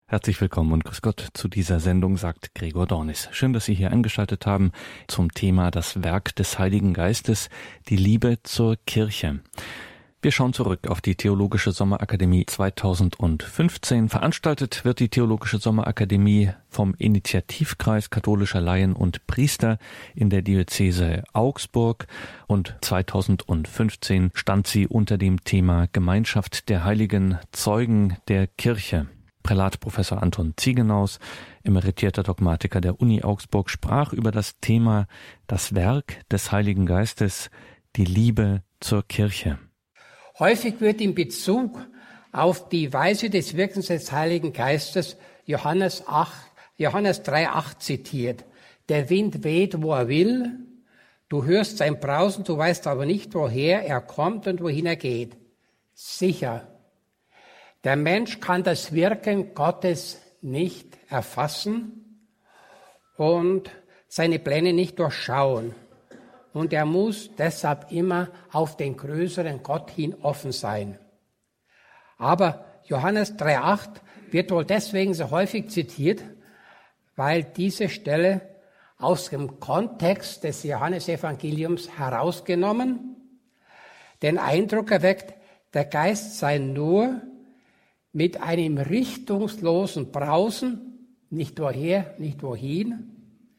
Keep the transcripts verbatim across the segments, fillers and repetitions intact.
Herzlich willkommen und grüß Gott zu dieser Sendung, sagt Gregor Dornis. Schön, dass Sie hier eingeschaltet haben zum Thema das Werk des Heiligen Geistes, die Liebe zur Kirche. Wir schauen zurück auf die Theologische Sommerakademie zweitausendfünfzehn. Veranstaltet wird die Theologische Sommerakademie vom Initiativkreis katholischer Laien und Priester in der Diözese Augsburg und zweitausendfünfzehn stand sie unter dem Thema Gemeinschaft der heiligen Zeugen der Kirche. Prälat Professor Anton Ziegenaus, emeritierter Dogmatiker der Uni Augsburg, sprach über das Thema das Werk des Heiligen Geistes, die Liebe zur Kirche. Häufig wird in Bezug auf die Weise des Wirkens des Heiligen Geistes Johannes, Johannes drei acht zitiert. Der Wind weht, wo er will, du hörst sein Brausen, du weißt aber nicht, woher er kommt und wohin er geht. Sicher. Der Mensch kann das Wirken Gottes nicht erfassen und seine Pläne nicht durchschauen. Und er muss deshalb immer auf den größeren Gott hin offen sein. Aber Johannes drei acht wird wohl deswegen so häufig zitiert, weil diese Stelle aus dem Kontext des Johannesevangeliums herausgenommen den Eindruck erweckt, der Geist sei nur mit einem richtungslosen Brausen, nicht woher, nicht wohin,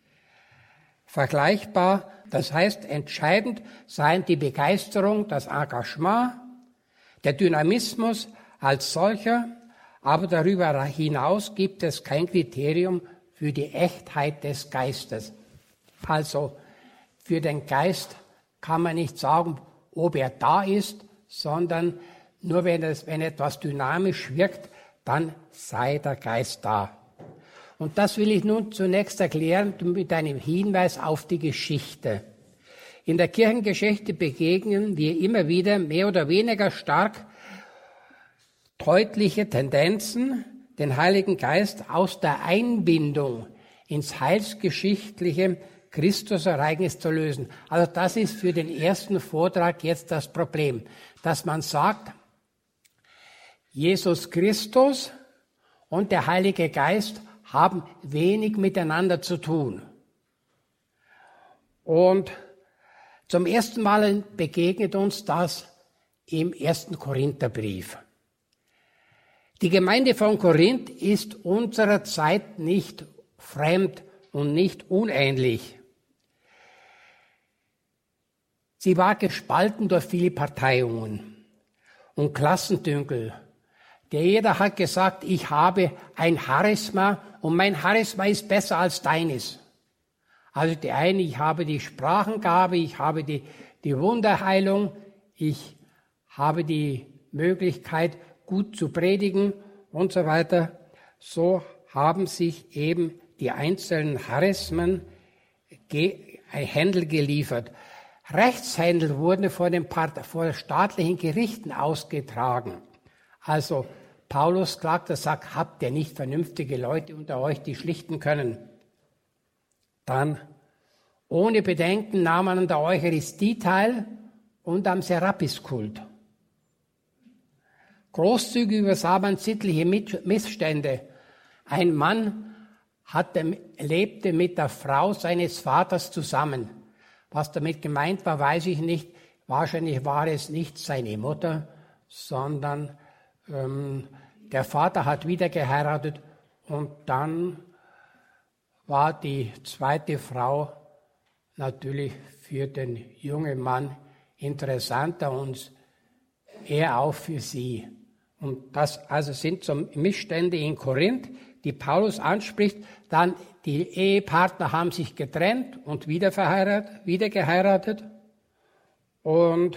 vergleichbar. Das heißt, entscheidend seien die Begeisterung, das Engagement, der Dynamismus als solcher, aber darüber hinaus gibt es kein Kriterium für die Echtheit des Geistes. Also für den Geist kann man nicht sagen, ob er da ist, sondern nur wenn, es, wenn etwas dynamisch wirkt, dann sei der Geist da. Und das will ich nun zunächst erklären mit einem Hinweis auf die Geschichte. In der Kirchengeschichte begegnen wir immer wieder mehr oder weniger stark deutliche Tendenzen, den Heiligen Geist aus der Einbindung ins heilsgeschichtliche Christusereignis zu lösen. Also das ist für den ersten Vortrag jetzt das Problem, dass man sagt, Jesus Christus und der Heilige Geist haben wenig miteinander zu tun. Und zum ersten Mal begegnet uns das im ersten Korintherbrief. Die Gemeinde von Korinth ist unserer Zeit nicht fremd und nicht unähnlich. Sie war gespalten durch viele Parteiungen und Klassendünkel. Der jeder hat gesagt, ich habe ein Charisma und mein Charisma ist besser als deines. Also die eine, ich habe die Sprachengabe, ich habe die, die Wunderheilung, ich habe die Möglichkeit, gut zu predigen und so weiter. So haben sich eben die einzelnen Charismen ge- Händel geliefert. Rechtshändel wurden vor den Part- vor staatlichen Gerichten ausgetragen. Also Paulus klagt, er sagt, habt ihr nicht vernünftige Leute unter euch, die schlichten können? Dann, ohne Bedenken, nahm man an der Eucharistie teil und am Serapiskult. Großzügig übersah man sittliche Missstände. Ein Mann hatte, lebte mit der Frau seines Vaters zusammen. Was damit gemeint war, weiß ich nicht. Wahrscheinlich war es nicht seine Mutter, sondern ähm, der Vater hat wieder geheiratet und dann war die zweite Frau natürlich für den jungen Mann interessanter und er auch für sie. Und das also sind so Missstände in Korinth, die Paulus anspricht. Dann die Ehepartner haben sich getrennt und wieder verheiratet, wieder geheiratet. Und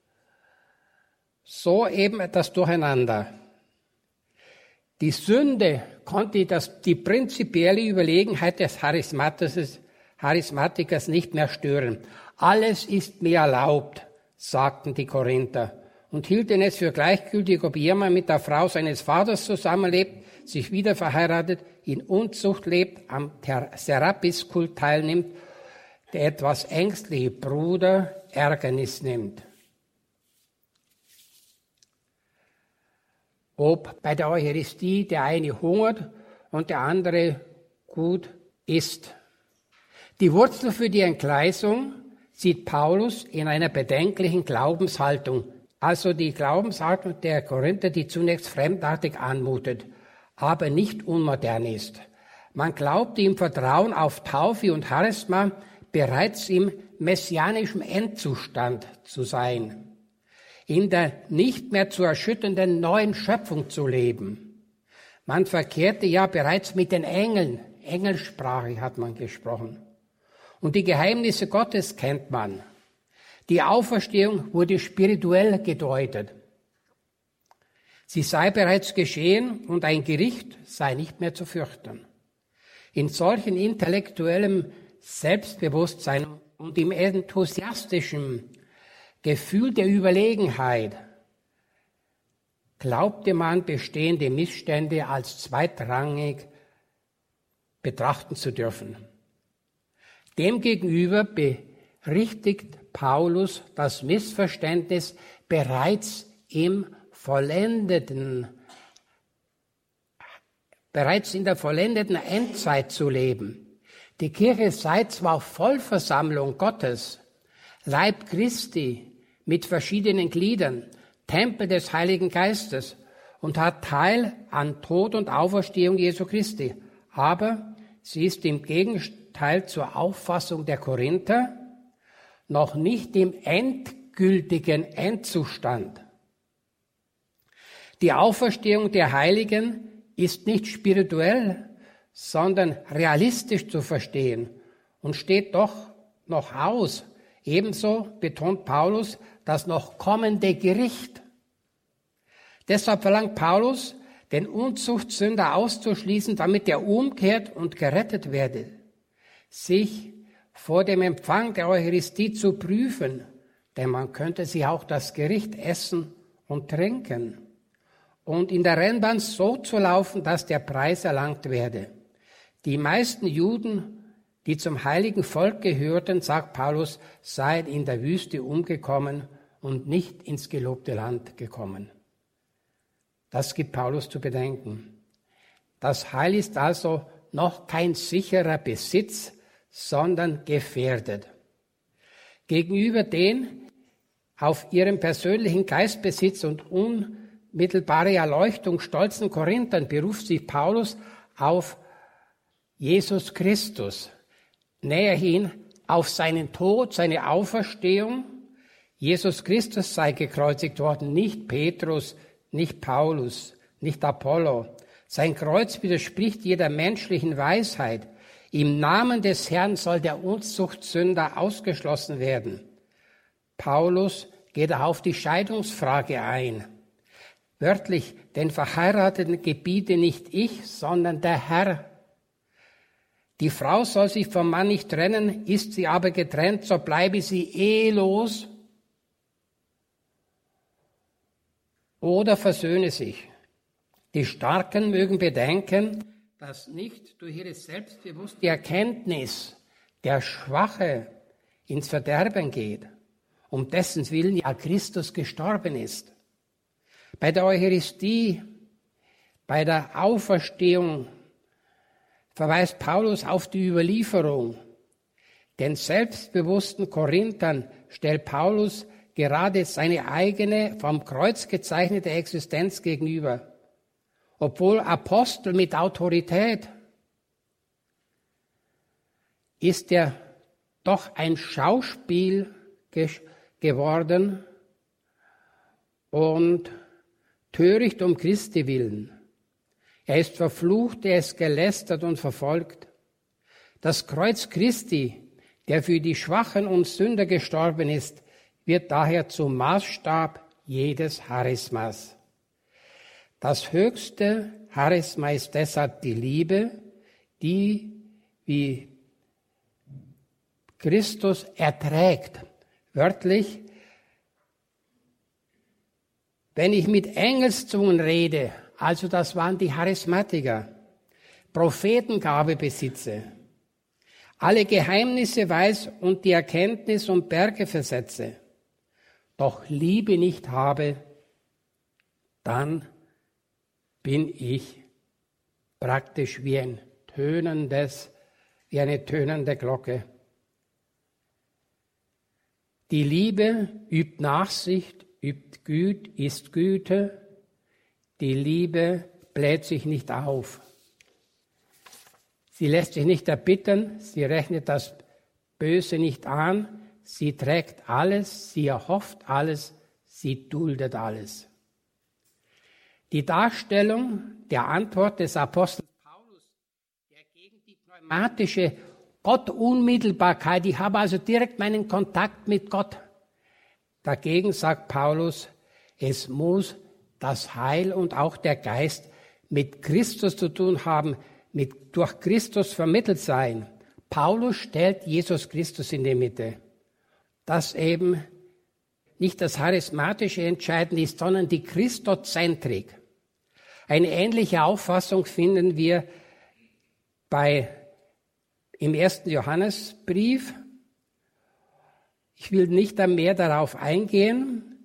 so eben das Durcheinander. Die Sünde konnte das, die prinzipielle Überlegenheit des Charismatikers, Charismatikers nicht mehr stören. Alles ist mir erlaubt, sagten die Korinther, und hielten es für gleichgültig, ob jemand mit der Frau seines Vaters zusammenlebt, sich wieder verheiratet, in Unzucht lebt, am Serapiskult teilnimmt, der etwas ängstliche Bruder Ärgernis nimmt. Ob bei der Eucharistie der eine hungert und der andere gut ist. Die Wurzel für die Entgleisung sieht Paulus in einer bedenklichen Glaubenshaltung, also die Glaubenshaltung der Korinther, die zunächst fremdartig anmutet, aber nicht unmodern ist. Man glaubte im Vertrauen auf Taufe und Charisma bereits im messianischen Endzustand zu sein, in der nicht mehr zu erschütternden neuen Schöpfung zu leben. Man verkehrte ja bereits mit den Engeln, Engelsprache hat man gesprochen. Und die Geheimnisse Gottes kennt man. Die Auferstehung wurde spirituell gedeutet. Sie sei bereits geschehen und ein Gericht sei nicht mehr zu fürchten. In solchen intellektuellem Selbstbewusstsein und im enthusiastischen Gefühl der Überlegenheit glaubte man, bestehende Missstände als zweitrangig betrachten zu dürfen. Demgegenüber berichtigt Paulus das Missverständnis bereits im vollendeten, bereits in der vollendeten Endzeit zu leben. Die Kirche sei zwar Vollversammlung Gottes, Leib Christi mit verschiedenen Gliedern, Tempel des Heiligen Geistes und hat Teil an Tod und Auferstehung Jesu Christi, aber sie ist im Gegenteil zur Auffassung der Korinther noch nicht im endgültigen Endzustand. Die Auferstehung der Heiligen ist nicht spirituell, sondern realistisch zu verstehen und steht doch noch aus. Ebenso betont Paulus das noch kommende Gericht. Deshalb verlangt Paulus, den Unzuchtsünder auszuschließen, damit er umkehrt und gerettet werde, sich vor dem Empfang der Eucharistie zu prüfen, denn man könnte sich auch das Gericht essen und trinken und in der Rennbahn so zu laufen, dass der Preis erlangt werde. Die meisten Juden, die zum heiligen Volk gehörten, sagt Paulus, seien in der Wüste umgekommen und nicht ins gelobte Land gekommen. Das gibt Paulus zu bedenken. Das Heil ist also noch kein sicherer Besitz, sondern gefährdet. Gegenüber den auf ihren persönlichen Geistbesitz und unmittelbare Erleuchtung stolzen Korinthern beruft sich Paulus auf Jesus Christus, näherhin auf seinen Tod, seine Auferstehung. Jesus Christus sei gekreuzigt worden, nicht Petrus, nicht Paulus, nicht Apollo. Sein Kreuz widerspricht jeder menschlichen Weisheit. Im Namen des Herrn soll der Unzuchtsünder ausgeschlossen werden. Paulus geht auf die Scheidungsfrage ein. Wörtlich, den Verheirateten gebiete nicht ich, sondern der Herr. Die Frau soll sich vom Mann nicht trennen, ist sie aber getrennt, so bleibe sie ehelos oder versöhne sich. Die Starken mögen bedenken, dass nicht durch ihre selbstbewusste Erkenntnis der Schwache ins Verderben geht, um dessen Willen ja Christus gestorben ist. Bei der Eucharistie, bei der Auferstehung verweist Paulus auf die Überlieferung. Den selbstbewussten Korinthern stellt Paulus gerade seine eigene, vom Kreuz gezeichnete Existenz gegenüber. Obwohl Apostel mit Autorität, ist er doch ein Schauspiel geworden und töricht um Christi willen. Er ist verflucht, er ist gelästert und verfolgt. Das Kreuz Christi, der für die Schwachen und Sünder gestorben ist, wird daher zum Maßstab jedes Charismas. Das höchste Charisma ist deshalb die Liebe, die wie Christus erträgt. Wörtlich, wenn ich mit Engelszungen rede, also das waren die Charismatiker, Prophetengabe besitze, alle Geheimnisse weiß und die Erkenntnis um Berge versetze, doch Liebe nicht habe, dann bin ich praktisch wie ein tönendes, wie eine tönende Glocke. Die Liebe übt Nachsicht, übt Güt, ist Güte. Die Liebe bläht sich nicht auf. Sie lässt sich nicht erbittern, sie rechnet das Böse nicht an, sie trägt alles, sie erhofft alles, sie duldet alles. Die Darstellung der Antwort des Apostels Paulus, der gegen die pneumatische Gottunmittelbarkeit, ich habe also direkt meinen Kontakt mit Gott. Dagegen sagt Paulus, es muss das Heil und auch der Geist mit Christus zu tun haben, mit durch Christus vermittelt sein. Paulus stellt Jesus Christus in die Mitte. Dass eben nicht das Charismatische entscheidend ist, sondern die Christozentrik. Eine ähnliche Auffassung finden wir bei, im ersten Johannesbrief. Ich will nicht mehr darauf eingehen.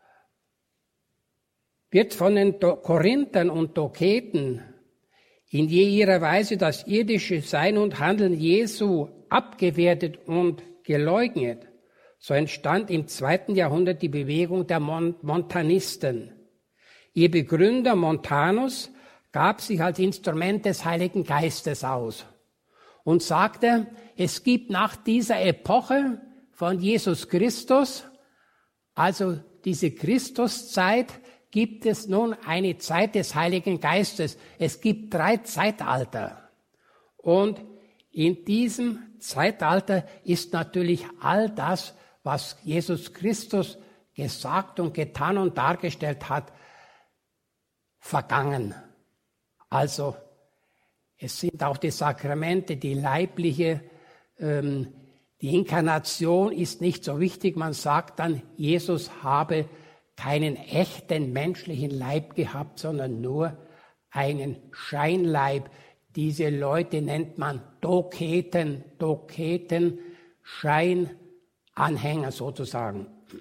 Wird von den Korinthern und Doketen in je ihrer Weise das irdische Sein und Handeln Jesu abgewertet und geleugnet, so entstand im zweiten Jahrhundert die Bewegung der Montanisten. Ihr Begründer Montanus gab sich als Instrument des Heiligen Geistes aus und sagte, es gibt nach dieser Epoche von Jesus Christus, also diese Christuszeit, gibt es nun eine Zeit des Heiligen Geistes. Es gibt drei Zeitalter. Und in diesem Zeitalter ist natürlich all das, was Jesus Christus gesagt und getan und dargestellt hat, vergangen. Also es sind auch die Sakramente, die leibliche, ähm, die Inkarnation ist nicht so wichtig. Man sagt dann, Jesus habe keinen echten menschlichen Leib gehabt, sondern nur einen Scheinleib. Diese Leute nennt man Doketen, Doketen, Scheinanhänger sozusagen.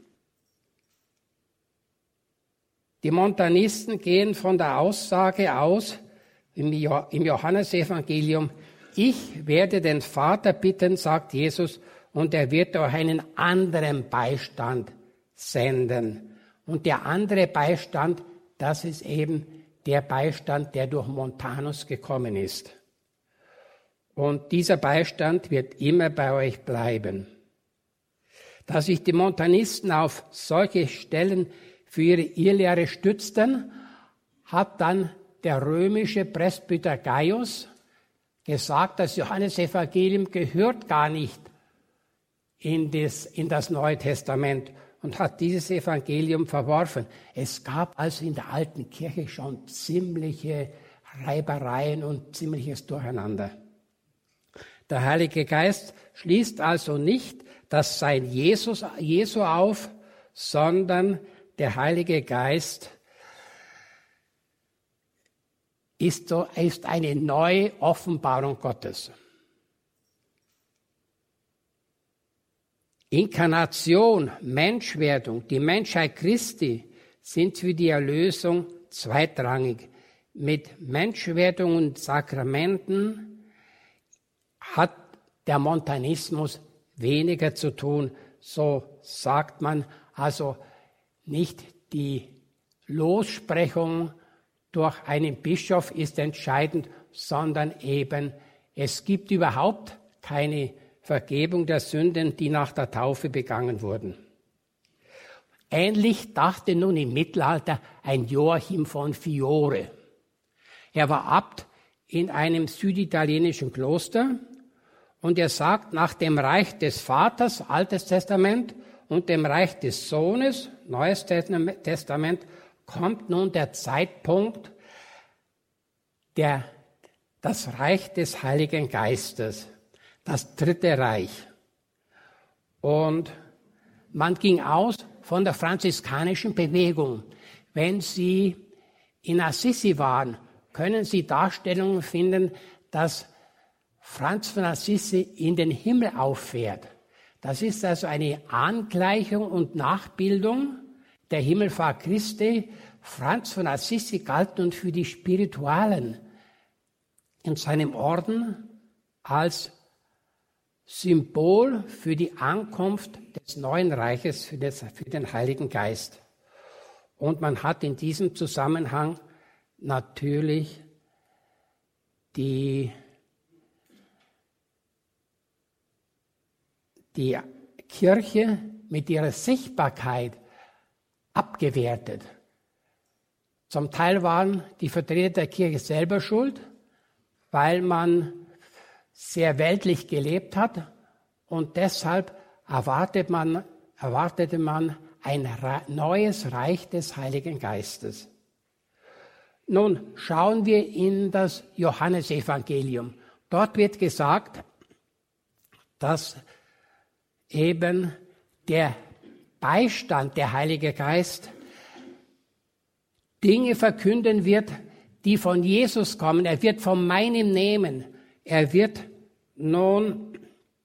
Die Montanisten gehen von der Aussage aus im Johannesevangelium, ich werde den Vater bitten, sagt Jesus, und er wird euch einen anderen Beistand senden. Und der andere Beistand, das ist eben der Beistand, der durch Montanus gekommen ist. Und dieser Beistand wird immer bei euch bleiben. Da sich die Montanisten auf solche Stellen für ihre Irrlehre stützten, hat dann der römische Presbyter Gaius gesagt, das Johannesevangelium gehört gar nicht in das, in das Neue Testament und hat dieses Evangelium verworfen. Es gab also in der alten Kirche schon ziemliche Reibereien und ziemliches Durcheinander. Der Heilige Geist schließt also nicht das Sein Jesus, Jesu auf, sondern der Heilige Geist ist, so, ist eine neue Offenbarung Gottes. Inkarnation, Menschwerdung, die Menschheit Christi sind für die Erlösung zweitrangig. Mit Menschwerdung und Sakramenten hat der Montanismus weniger zu tun, so sagt man. Also nicht die Lossprechung durch einen Bischof ist entscheidend, sondern eben es gibt überhaupt keine Vergebung der Sünden, die nach der Taufe begangen wurden. Ähnlich dachte nun im Mittelalter ein Joachim von Fiore. Er war Abt in einem süditalienischen Kloster und er sagt, nach dem Reich des Vaters, Altes Testament, und dem Reich des Sohnes, Neues Testament, kommt nun der Zeitpunkt, der, das Reich des Heiligen Geistes. Das dritte Reich. Und man ging aus von der franziskanischen Bewegung. Wenn Sie in Assisi waren, können Sie Darstellungen finden, dass Franz von Assisi in den Himmel auffährt. Das ist also eine Angleichung und Nachbildung der Himmelfahrt Christi. Franz von Assisi galt nun für die Spiritualen. in seinem Orden als Symbol für die Ankunft des neuen Reiches, für, das, für den Heiligen Geist. Und man hat in diesem Zusammenhang natürlich die, die Kirche mit ihrer Sichtbarkeit abgewertet. Zum Teil waren die Vertreter der Kirche selber schuld, weil man sehr weltlich gelebt hat und deshalb erwartet man, erwartete man ein neues Reich des Heiligen Geistes. Nun schauen wir in das Johannesevangelium. Dort wird gesagt, dass eben der Beistand, der Heilige Geist, Dinge verkünden wird, die von Jesus kommen. Er wird von meinem nehmen. Er wird nun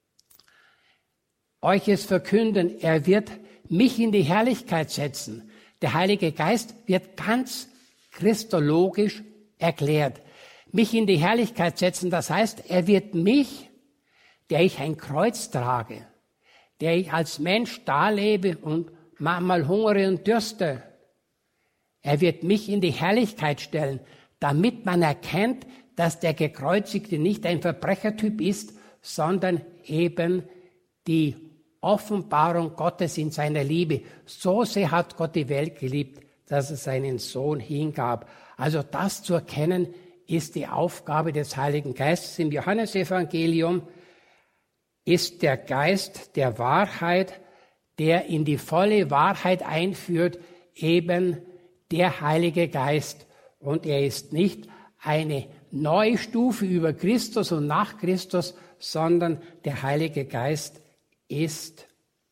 euch es verkünden. Er wird mich in die Herrlichkeit setzen. Der Heilige Geist wird ganz christologisch erklärt. Mich in die Herrlichkeit setzen, das heißt, er wird mich, der ich ein Kreuz trage, der ich als Mensch da lebe und manchmal hungere und dürste, er wird mich in die Herrlichkeit stellen, damit man erkennt, dass der Gekreuzigte nicht ein Verbrechertyp ist, sondern eben die Offenbarung Gottes in seiner Liebe. So sehr hat Gott die Welt geliebt, dass er seinen Sohn hingab. Also das zu erkennen, ist die Aufgabe des Heiligen Geistes. Im Johannesevangelium ist der Geist der Wahrheit, der in die volle Wahrheit einführt, eben der Heilige Geist. Und er ist nicht eine neue Stufe über Christus und nach Christus, sondern der Heilige Geist ist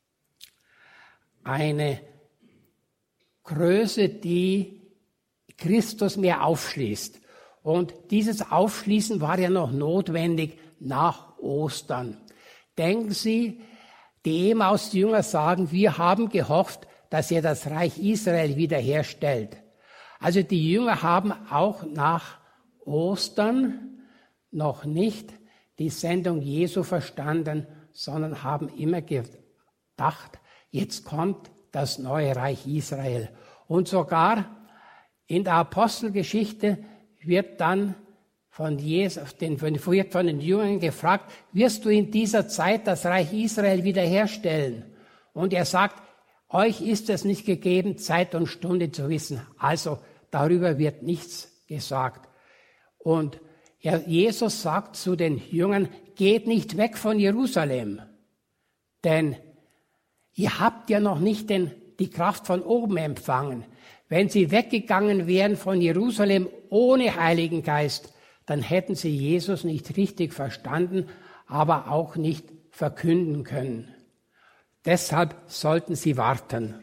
eine Größe, die Christus mehr aufschließt. Und dieses Aufschließen war ja noch notwendig nach Ostern. Denken Sie, die Emmaus-Jünger sagen, wir haben gehofft, dass er das Reich Israel wiederherstellt. Also die Jünger haben auch nach Ostern noch nicht die Sendung Jesu verstanden, sondern haben immer gedacht, jetzt kommt das neue Reich Israel. Und sogar in der Apostelgeschichte wird dann von Jesus, den, wird von den Jüngern gefragt, wirst du in dieser Zeit das Reich Israel wiederherstellen? Und er sagt, euch ist es nicht gegeben, Zeit und Stunde zu wissen. Also darüber wird nichts gesagt. Und Jesus sagt zu den Jüngern, geht nicht weg von Jerusalem, denn ihr habt ja noch nicht den, die Kraft von oben empfangen. Wenn sie weggegangen wären von Jerusalem ohne Heiligen Geist, dann hätten sie Jesus nicht richtig verstanden, aber auch nicht verkünden können. Deshalb sollten sie warten.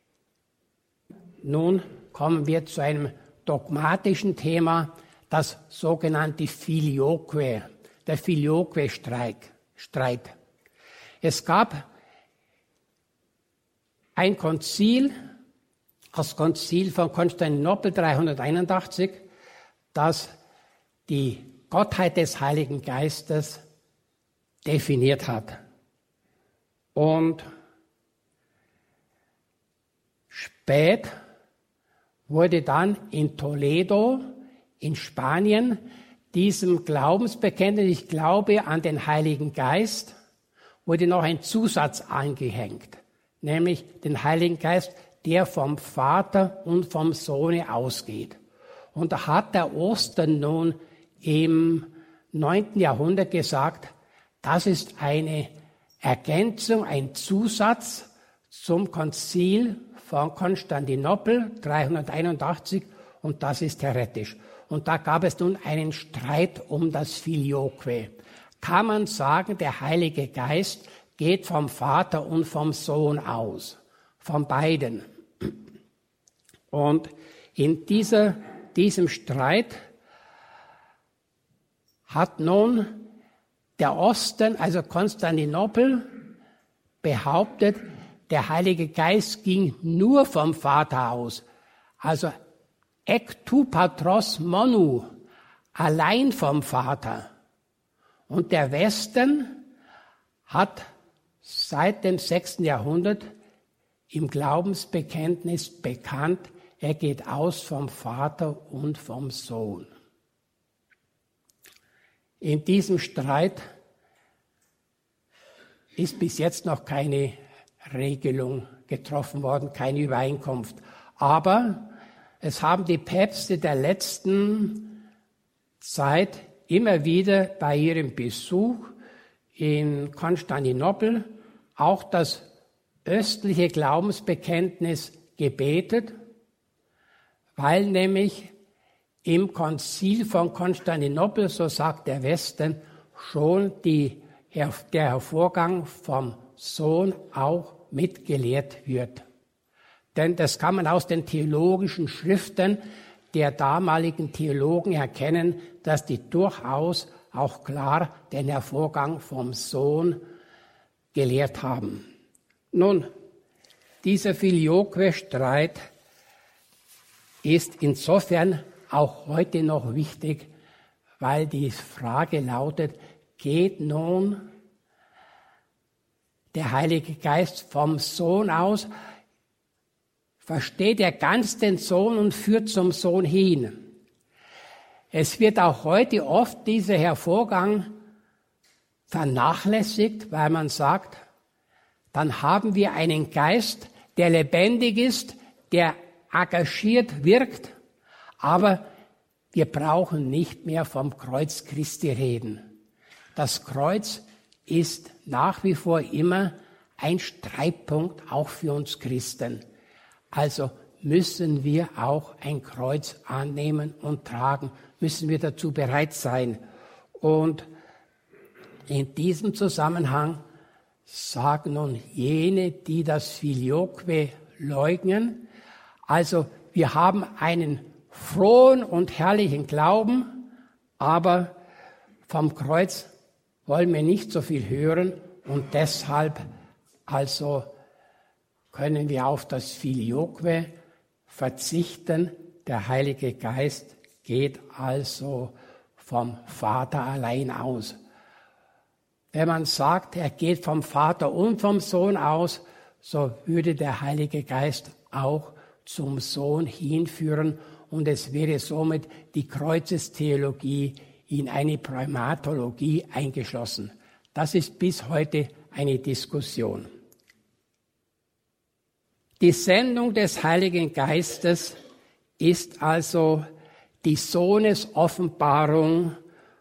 Nun kommen wir zu einem dogmatischen Thema, das sogenannte Filioque, der Filioque-Streit. Es gab ein Konzil, das Konzil von Konstantinopel dreihunderteinundachtzig, das die Gottheit des Heiligen Geistes definiert hat. Und spät wurde dann in Toledo, in Spanien, diesem Glaubensbekenntnis, ich glaube an den Heiligen Geist, wurde noch ein Zusatz angehängt, nämlich den Heiligen Geist, der vom Vater und vom Sohne ausgeht. Und da hat der Ostern nun im neunten Jahrhundert gesagt, das ist eine Ergänzung, ein Zusatz zum Konzil von Konstantinopel dreihunderteinundachtzig und das ist heretisch. Und da gab es nun einen Streit um das Filioque. Kann man sagen, der Heilige Geist geht vom Vater und vom Sohn aus, von beiden. Und in dieser, diesem Streit hat nun der Osten, also Konstantinopel, behauptet, der Heilige Geist ging nur vom Vater aus. Also ec tu patros monu, allein vom Vater. Und der Westen hat seit dem sechsten Jahrhundert im Glaubensbekenntnis bekannt, er geht aus vom Vater und vom Sohn. In diesem Streit ist bis jetzt noch keine Regelung getroffen worden, keine Übereinkunft. Aber es haben die Päpste der letzten Zeit immer wieder bei ihrem Besuch in Konstantinopel auch das östliche Glaubensbekenntnis gebetet, weil nämlich im Konzil von Konstantinopel, so sagt der Westen, schon die, der Hervorgang vom Sohn auch mitgelehrt wird. Denn das kann man aus den theologischen Schriften der damaligen Theologen erkennen, dass die durchaus auch klar den Hervorgang vom Sohn gelehrt haben. Nun, dieser Filioque-Streit ist insofern auch heute noch wichtig, weil die Frage lautet, geht nun der Heilige Geist vom Sohn aus, versteht er ganz den Sohn und führt zum Sohn hin. Es wird auch heute oft dieser Hervorgang vernachlässigt, weil man sagt, dann haben wir einen Geist, der lebendig ist, der engagiert wirkt, aber wir brauchen nicht mehr vom Kreuz Christi reden. Das Kreuz ist nach wie vor immer ein Streitpunkt, auch für uns Christen. Also müssen wir auch ein Kreuz annehmen und tragen, müssen wir dazu bereit sein. Und in diesem Zusammenhang sagen nun jene, die das Filioque leugnen, also wir haben einen frohen und herrlichen Glauben, aber vom Kreuz wollen wir nicht so viel hören und deshalb also können wir auf das Filioque verzichten. Der Heilige Geist geht also vom Vater allein aus. Wenn man sagt, er geht vom Vater und vom Sohn aus, so würde der Heilige Geist auch zum Sohn hinführen und es wäre somit die Kreuzestheologie in eine Pneumatologie eingeschlossen. Das ist bis heute eine Diskussion. Die Sendung des Heiligen Geistes ist also die Sohnesoffenbarung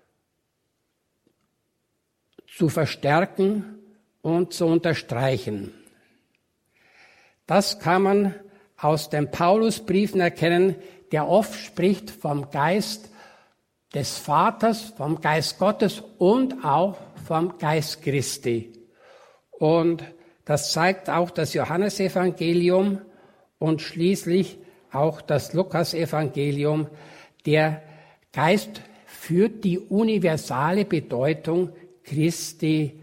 zu verstärken und zu unterstreichen. Das kann man aus den Paulusbriefen erkennen, der oft spricht vom Geist des Vaters, vom Geist Gottes und auch vom Geist Christi. Und das zeigt auch das Johannesevangelium und schließlich auch das Lukasevangelium. Der Geist führt die universale Bedeutung Christi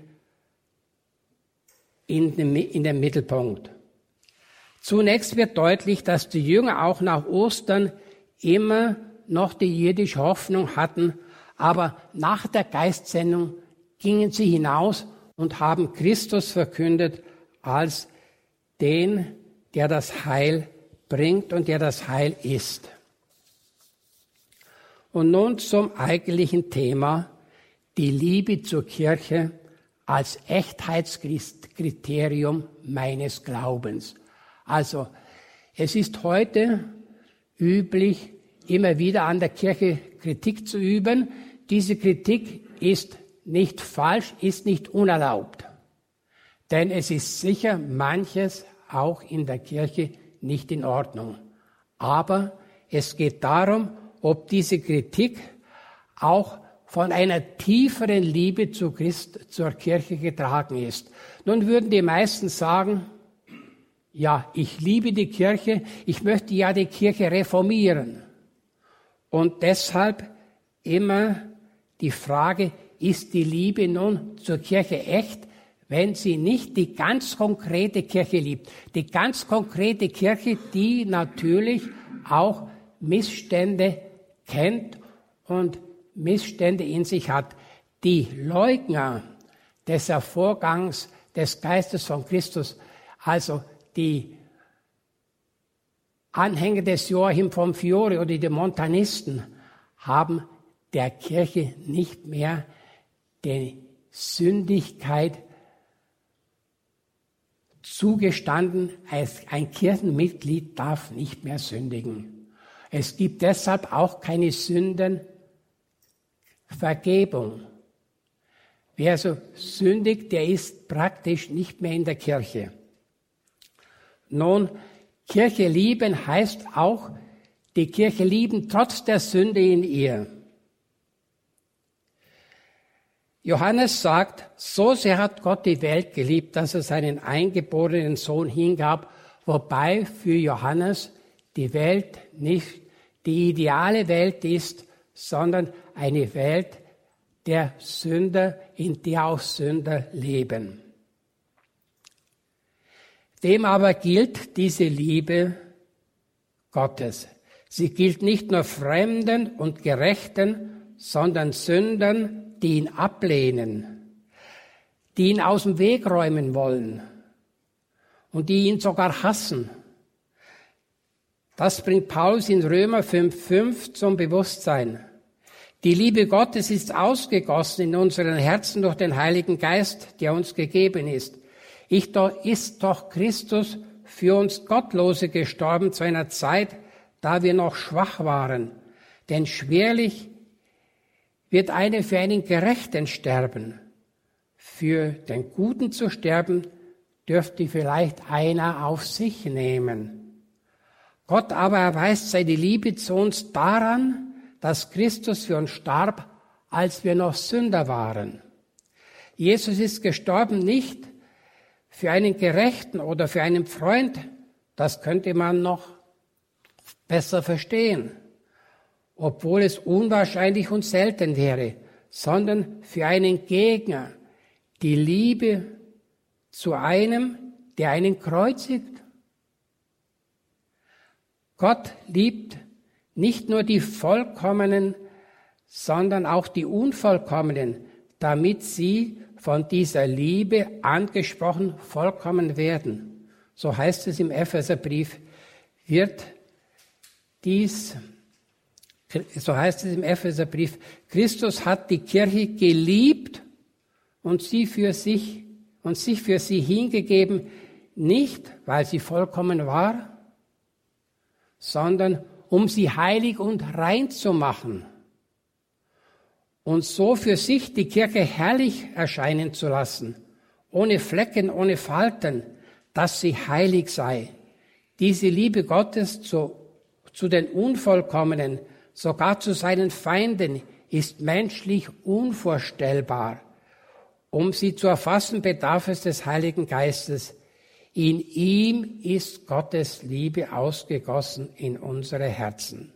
in den, in den Mittelpunkt. Zunächst wird deutlich, dass die Jünger auch nach Ostern immer noch die jüdische Hoffnung hatten, aber nach der Geistsendung gingen sie hinaus und haben Christus verkündet als den, der das Heil bringt und der das Heil ist. Und nun zum eigentlichen Thema, die Liebe zur Kirche als Echtheitskriterium meines Glaubens. Also, es ist heute üblich, immer wieder an der Kirche Kritik zu üben. Diese Kritik ist nicht falsch, ist nicht unerlaubt. Denn es ist sicher manches auch in der Kirche nicht in Ordnung. Aber es geht darum, ob diese Kritik auch von einer tieferen Liebe zu Christ, zur Kirche getragen ist. Nun würden die meisten sagen, ja, ich liebe die Kirche, ich möchte ja die Kirche reformieren. Und deshalb immer die Frage, ist die Liebe nun zur Kirche echt, wenn sie nicht die ganz konkrete Kirche liebt? Die ganz konkrete Kirche, die natürlich auch Missstände kennt und Missstände in sich hat. Die Leugner des Hervorgangs des Geistes von Christus, also die Anhänger des Joachim von Fiore oder die Montanisten, haben der Kirche nicht mehr die Sündigkeit zugestanden. Ein Kirchenmitglied darf nicht mehr sündigen. Es gibt deshalb auch keine Sündenvergebung. Wer so sündigt, der ist praktisch nicht mehr in der Kirche. Nun, Kirche lieben heißt auch, die Kirche lieben trotz der Sünde in ihr. Johannes sagt, so sehr hat Gott die Welt geliebt, dass er seinen eingeborenen Sohn hingab, wobei für Johannes die Welt nicht die ideale Welt ist, sondern eine Welt der Sünder, in der auch Sünder leben. Dem aber gilt diese Liebe Gottes. Sie gilt nicht nur Fremden und Gerechten, sondern Sündern, die ihn ablehnen, die ihn aus dem Weg räumen wollen und die ihn sogar hassen. Das bringt Paulus in Römer fünf fünf zum Bewusstsein. Die Liebe Gottes ist ausgegossen in unseren Herzen durch den Heiligen Geist, der uns gegeben ist. Ich doch, ist doch Christus für uns Gottlose gestorben zu einer Zeit, da wir noch schwach waren. Denn schwerlich wird einer für einen Gerechten sterben. Für den Guten zu sterben, dürfte vielleicht einer auf sich nehmen. Gott aber erweist seine Liebe zu uns daran, dass Christus für uns starb, als wir noch Sünder waren. Jesus ist gestorben nicht für einen Gerechten oder für einen Freund, das könnte man noch besser verstehen, obwohl es unwahrscheinlich und selten wäre, sondern für einen Gegner, die Liebe zu einem, der einen kreuzigt. Gott liebt nicht nur die Vollkommenen, sondern auch die Unvollkommenen, damit sie von dieser Liebe angesprochen vollkommen werden. So heißt es im Epheserbrief, wird dies, so heißt es im Epheserbrief, Christus hat die Kirche geliebt und sie für sich, und sich für sie hingegeben, nicht weil sie vollkommen war, sondern um sie heilig und rein zu machen und so für sich die Kirche herrlich erscheinen zu lassen, ohne Flecken, ohne Falten, dass sie heilig sei. Diese Liebe Gottes zu, zu den Unvollkommenen, sogar zu seinen Feinden, ist menschlich unvorstellbar. Um sie zu erfassen, bedarf es des Heiligen Geistes. In ihm ist Gottes Liebe ausgegossen in unsere Herzen.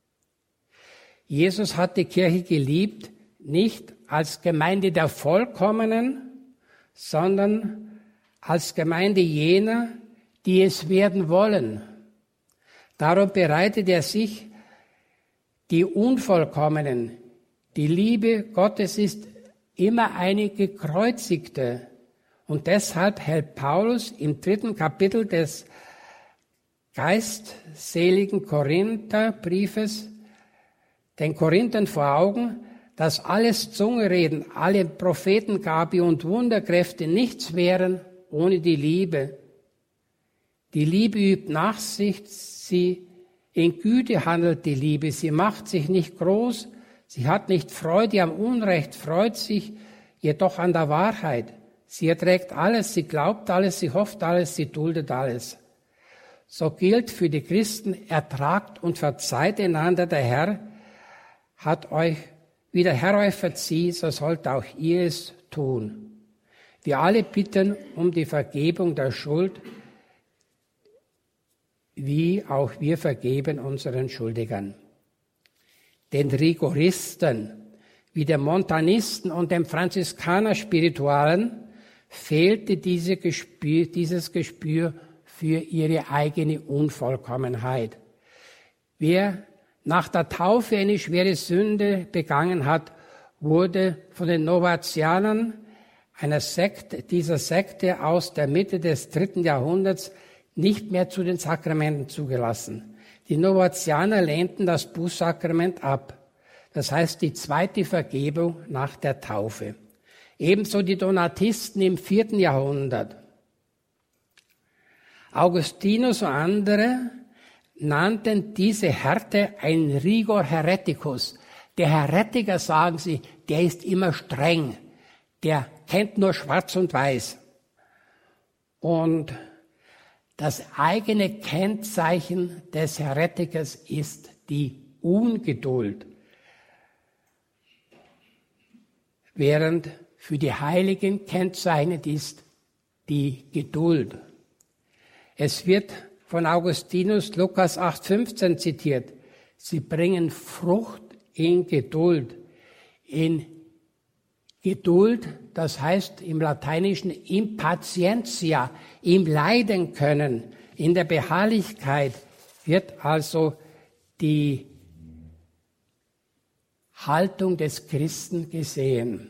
Jesus hat die Kirche geliebt, nicht als Gemeinde der Vollkommenen, sondern als Gemeinde jener, die es werden wollen. Darum bereitet er sich die Unvollkommenen. Die Liebe Gottes ist immer eine gekreuzigte. Und deshalb hält Paulus im dritten Kapitel des geistseligen Korintherbriefes den Korinthern vor Augen, dass alles Zungenreden, alle Prophetengabe und Wunderkräfte nichts wären ohne die Liebe. Die Liebe übt Nachsicht, sie in Güte handelt die Liebe, sie macht sich nicht groß, sie hat nicht Freude am Unrecht, freut sich jedoch an der Wahrheit. Sie erträgt alles, sie glaubt alles, sie hofft alles, sie duldet alles. So gilt für die Christen, ertragt und verzeiht einander, der Herr hat euch, wie der Herr euch verzieht, so sollt auch ihr es tun. Wir alle bitten um die Vergebung der Schuld, wie auch wir vergeben unseren Schuldigern. Den Rigoristen, wie den Montanisten und den Franziskaner-Spiritualen, fehlte diese Gespür, dieses Gespür für ihre eigene Unvollkommenheit. Wer nach der Taufe eine schwere Sünde begangen hat, wurde von den Novatianern, einer Sekte, dieser Sekte aus der Mitte des dritten Jahrhunderts, nicht mehr zu den Sakramenten zugelassen. Die Novatianer lehnten das Bußsakrament ab, das heißt die zweite Vergebung nach der Taufe. Ebenso die Donatisten im vierten Jahrhundert. Augustinus und andere nannten diese Härte ein Rigor Hereticus. Der Heretiker, sagen sie, der ist immer streng, der kennt nur Schwarz und Weiß. Und das eigene Kennzeichen des Heretikers ist die Ungeduld, während für die Heiligen kennzeichnet ist die Geduld. Es wird von Augustinus Lukas acht fünfzehn zitiert. Sie bringen Frucht in Geduld. In Geduld, das heißt im Lateinischen Impatientia, im Leiden können, in der Beharrlichkeit wird also die Haltung des Christen gesehen.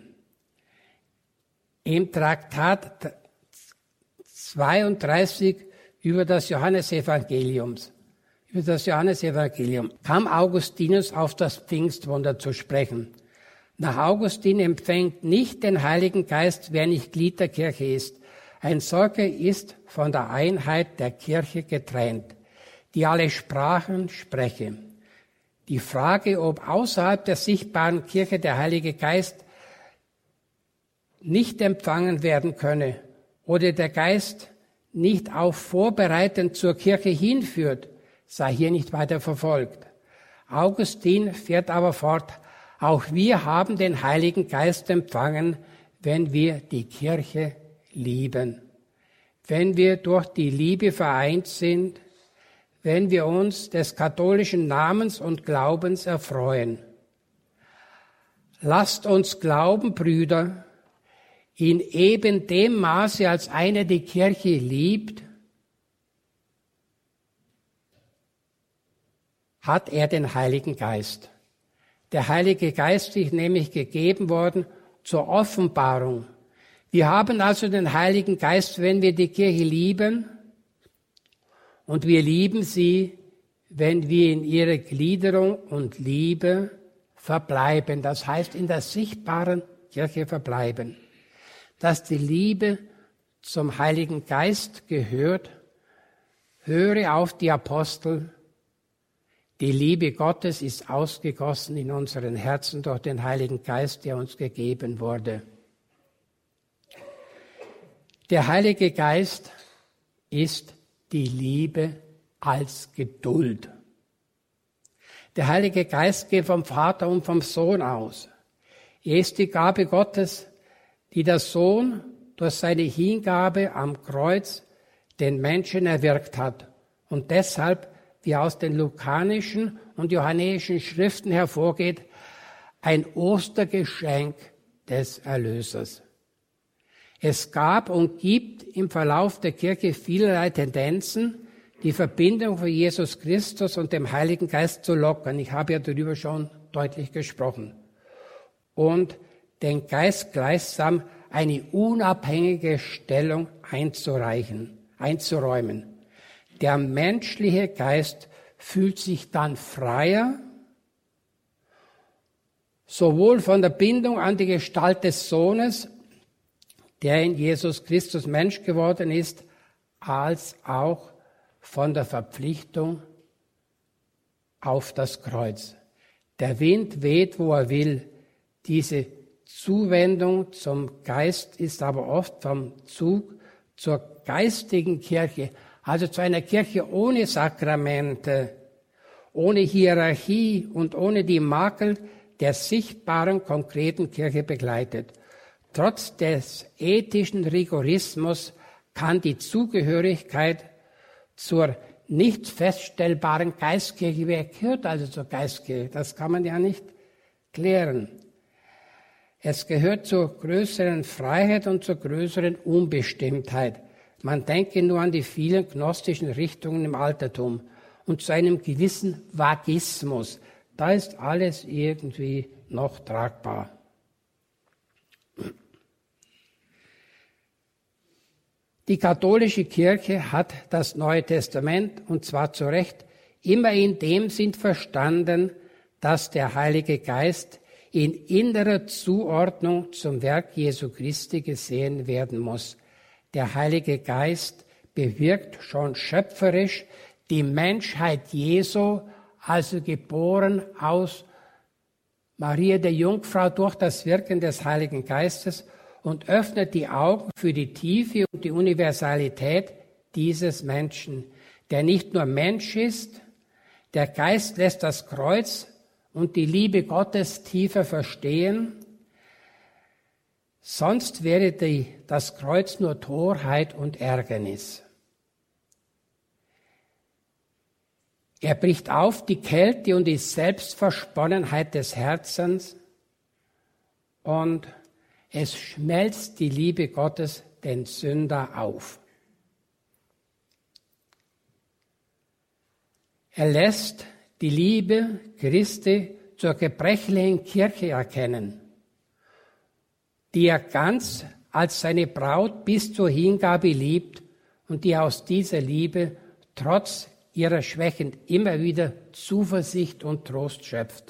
Im Traktat zweiunddreißig über das Johannesevangelium, über das Johannesevangelium kam Augustinus auf das Pfingstwunder zu sprechen. Nach Augustin empfängt nicht den Heiligen Geist, wer nicht Glied der Kirche ist. Ein solcher ist von der Einheit der Kirche getrennt, die alle Sprachen spreche. Die Frage, ob außerhalb der sichtbaren Kirche der Heilige Geist nicht empfangen werden könne oder der Geist nicht auch vorbereitend zur Kirche hinführt, sei hier nicht weiter verfolgt. Augustin fährt aber fort, auch wir haben den Heiligen Geist empfangen, wenn wir die Kirche lieben, wenn wir durch die Liebe vereint sind, wenn wir uns des katholischen Namens und Glaubens erfreuen. Lasst uns glauben, Brüder, in eben dem Maße, als einer die Kirche liebt, hat er den Heiligen Geist. Der Heilige Geist ist nämlich gegeben worden zur Offenbarung. Wir haben also den Heiligen Geist, wenn wir die Kirche lieben, und wir lieben sie, wenn wir in ihrer Gliederung und Liebe verbleiben. Das heißt, in der sichtbaren Kirche verbleiben. Dass die Liebe zum Heiligen Geist gehört, höre auf die Apostel. Die Liebe Gottes ist ausgegossen in unseren Herzen durch den Heiligen Geist, der uns gegeben wurde. Der Heilige Geist ist die Liebe als Geduld. Der Heilige Geist geht vom Vater und vom Sohn aus. Er ist die Gabe Gottes, die der Sohn durch seine Hingabe am Kreuz den Menschen erwirkt hat und deshalb, wie aus den lukanischen und johannäischen Schriften hervorgeht, ein Ostergeschenk des Erlösers. Es gab und gibt im Verlauf der Kirche vielerlei Tendenzen, die Verbindung von Jesus Christus und dem Heiligen Geist zu lockern. Ich habe ja darüber schon deutlich gesprochen. Und den Geist gleichsam eine unabhängige Stellung einzureichen, einzuräumen. Der menschliche Geist fühlt sich dann freier, sowohl von der Bindung an die Gestalt des Sohnes, der in Jesus Christus Mensch geworden ist, als auch von der Verpflichtung auf das Kreuz. Der Wind weht, wo er will. Diese Zuwendung zum Geist ist aber oft vom Zug zur geistigen Kirche, also zu einer Kirche ohne Sakramente, ohne Hierarchie und ohne die Makel der sichtbaren, konkreten Kirche begleitet. Trotz des ethischen Rigorismus kann die Zugehörigkeit zur nicht feststellbaren Geistkirche, wer gehört also zur Geistkirche? Das kann man ja nicht klären. Es gehört zur größeren Freiheit und zur größeren Unbestimmtheit. Man denke nur an die vielen gnostischen Richtungen im Altertum. und zu einem gewissen Vagismus. Da ist alles irgendwie noch tragbar. Die katholische Kirche hat das Neue Testament, und zwar zu Recht, immer in dem Sinn verstanden, dass der Heilige Geist in innerer Zuordnung zum Werk Jesu Christi gesehen werden muss. Der Heilige Geist bewirkt schon schöpferisch die Menschheit Jesu, also geboren aus Maria der Jungfrau durch das Wirken des Heiligen Geistes, und öffnet die Augen für die Tiefe und die Universalität dieses Menschen, der nicht nur Mensch ist. Der Geist lässt das Kreuz und die Liebe Gottes tiefer verstehen. Sonst wäre die, das Kreuz nur Torheit und Ärgernis. Er bricht auf die Kälte und die Selbstversponnenheit des Herzens, und es schmelzt die Liebe Gottes den Sünder auf. Er lässt die Liebe Christi zur gebrechlichen Kirche erkennen, die er ganz als seine Braut bis zur Hingabe liebt und die aus dieser Liebe trotz ihrer Schwächen immer wieder Zuversicht und Trost schöpft.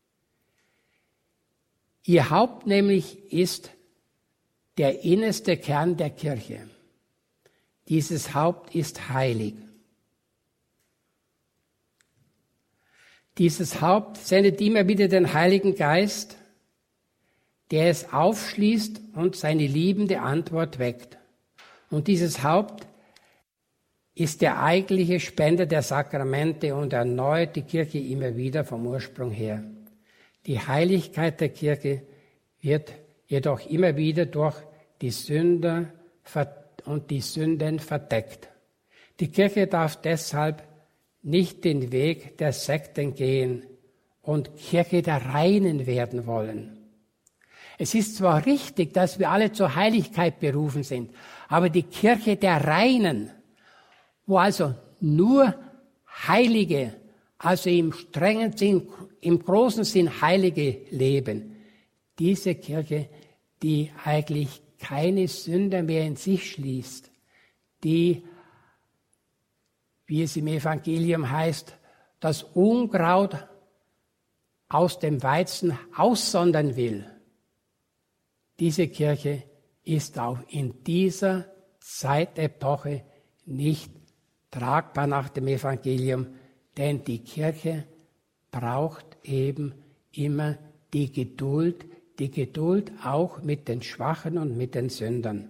Ihr Haupt nämlich ist der innerste Kern der Kirche. Dieses Haupt ist heilig. Dieses Haupt sendet immer wieder den Heiligen Geist, der es aufschließt und seine liebende Antwort weckt. Und dieses Haupt ist der eigentliche Spender der Sakramente und erneuert die Kirche immer wieder vom Ursprung her. Die Heiligkeit der Kirche wird jedoch immer wieder durch die Sünder und die Sünden verdeckt. Die Kirche darf deshalb nicht den Weg der Sekten gehen und Kirche der Reinen werden wollen. Es ist zwar richtig, dass wir alle zur Heiligkeit berufen sind, aber die Kirche der Reinen, wo also nur Heilige, also im strengen Sinn, im großen Sinn Heilige leben, diese Kirche, die eigentlich keine Sünde mehr in sich schließt, die, wie es im Evangelium heißt, das Unkraut aus dem Weizen aussondern will. Diese Kirche ist auch in dieser Zeitepoche nicht tragbar nach dem Evangelium, denn die Kirche braucht eben immer die Geduld, die Geduld auch mit den Schwachen und mit den Sündern.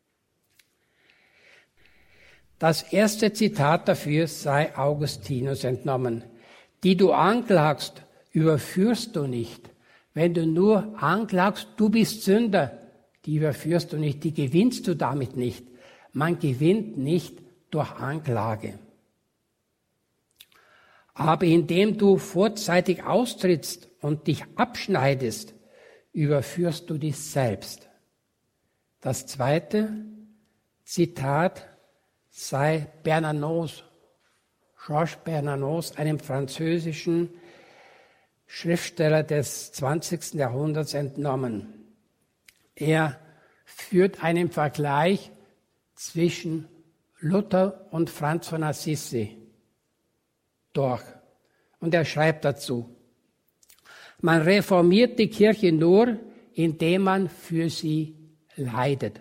Das erste Zitat dafür sei Augustinus entnommen. Die du anklagst, überführst du nicht. Wenn du nur anklagst, du bist Sünder, die überführst du nicht, die gewinnst du damit nicht. Man gewinnt nicht durch Anklage. Aber indem du vorzeitig austrittst und dich abschneidest, überführst du dich selbst. Das zweite Zitat sei Bernanos, Georges Bernanos, einem französischen Schriftsteller des zwanzigsten Jahrhunderts, entnommen. Er führt einen Vergleich zwischen Luther und Franz von Assisi durch. Und er schreibt dazu: Man reformiert die Kirche nur, indem man für sie leidet.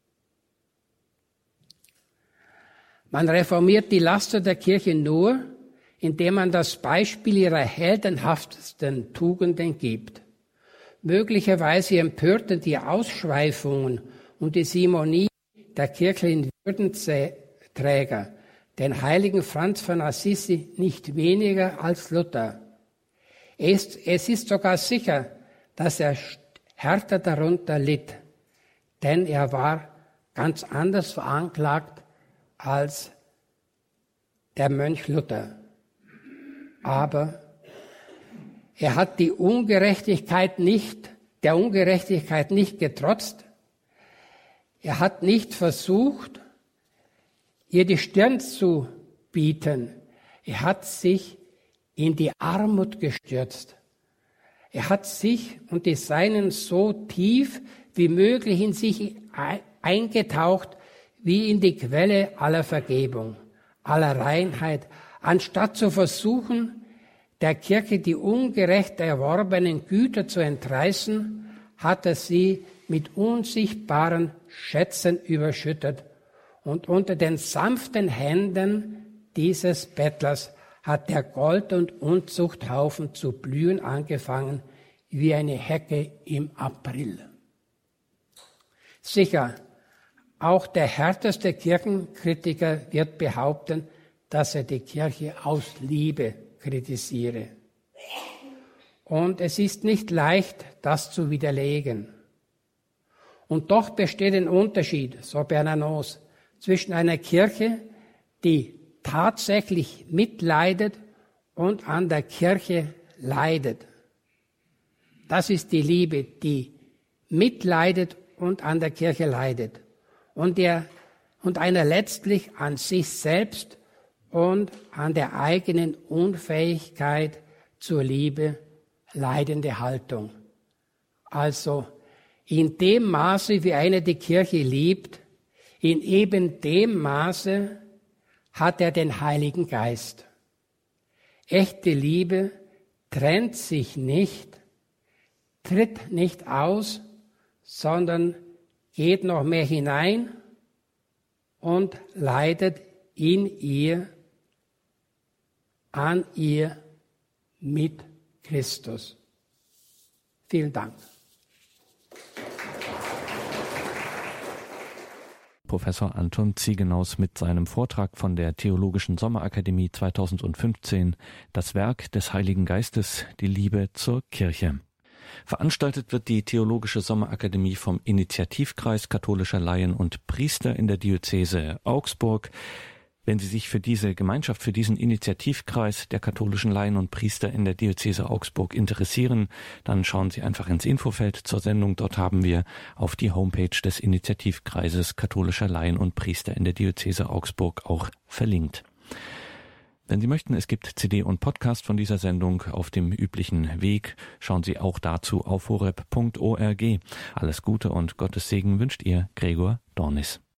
Man reformiert die Laster der Kirche nur, indem man das Beispiel ihrer heldenhaftesten Tugenden gibt. Möglicherweise empörten die Ausschweifungen und die Simonie der kirchlichen Würdenträger den heiligen Franz von Assisi nicht weniger als Luther. Es, es ist sogar sicher, dass er härter darunter litt, denn er war ganz anders veranklagt als der Mönch Luther. Aber er hat die Ungerechtigkeit nicht, der Ungerechtigkeit nicht getrotzt. Er hat nicht versucht, ihr die Stirn zu bieten. Er hat sich in die Armut gestürzt. Er hat sich und die Seinen so tief wie möglich in sich eingetaucht, wie in die Quelle aller Vergebung, aller Reinheit, anstatt zu versuchen, der Kirche die ungerecht erworbenen Güter zu entreißen, hat er sie mit unsichtbaren Schätzen überschüttet. Und unter den sanften Händen dieses Bettlers hat der Gold- und Unzuchthaufen zu blühen angefangen, wie eine Hecke im April. Sicher, auch der härteste Kirchenkritiker wird behaupten, dass er die Kirche aus Liebe kritisiere. Und es ist nicht leicht, das zu widerlegen. Und doch besteht ein Unterschied, so Bernanos, zwischen einer Kirche, die tatsächlich mitleidet und an der Kirche leidet. Das ist die Liebe, die mitleidet und an der Kirche leidet. Und, der, und einer letztlich an sich selbst und an der eigenen Unfähigkeit zur Liebe leidende Haltung. Also in dem Maße, wie einer die Kirche liebt, in eben dem Maße hat er den Heiligen Geist. Echte Liebe trennt sich nicht, tritt nicht aus, sondern geht noch mehr hinein und leidet in ihr, an ihr mit Christus. Vielen Dank. Professor Anton Ziegenaus mit seinem Vortrag von der Theologischen Sommerakademie zweitausendfünfzehn, das Werk des Heiligen Geistes, die Liebe zur Kirche. Veranstaltet wird die Theologische Sommerakademie vom Initiativkreis katholischer Laien und Priester in der Diözese Augsburg. Wenn Sie sich für diese Gemeinschaft, für diesen Initiativkreis der katholischen Laien und Priester in der Diözese Augsburg interessieren, dann schauen Sie einfach ins Infofeld zur Sendung. Dort haben wir auf die Homepage des Initiativkreises katholischer Laien und Priester in der Diözese Augsburg auch verlinkt. Wenn Sie möchten, es gibt C D und Podcast von dieser Sendung auf dem üblichen Weg. Schauen Sie auch dazu auf horeb punkt org. Alles Gute und Gottes Segen wünscht Ihr Gregor Dornis.